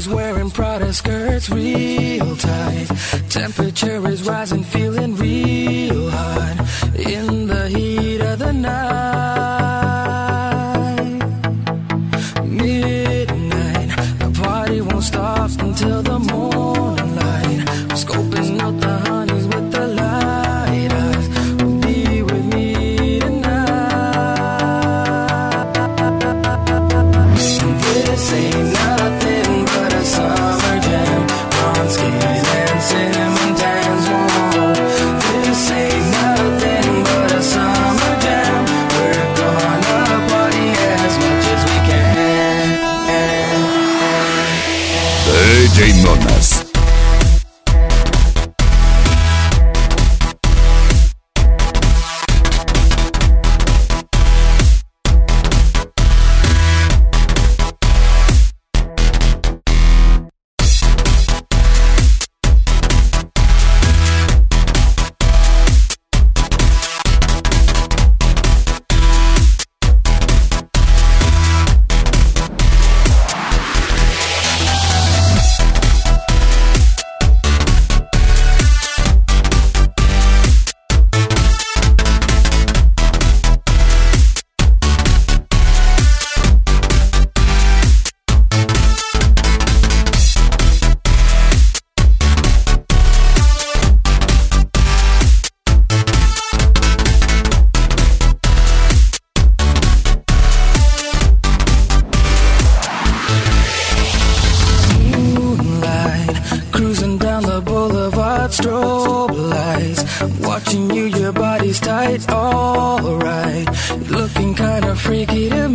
She's wearing Prada skirts real tight. Temperature is rising, feeling real hot in the heat of the night. Midnight, the party won't stop until the morning light. We're scoping out the honeys with the light eyes. Be with me tonight. This ain't nothing but a summer jam. Bronskies and cinnamon tans. Whoa. This ain't nothing but a summer jam. We're gonna party as much as we can. DJ Nonas. Strobe lights, watching you, your body's tight, alright. Looking kinda freaky to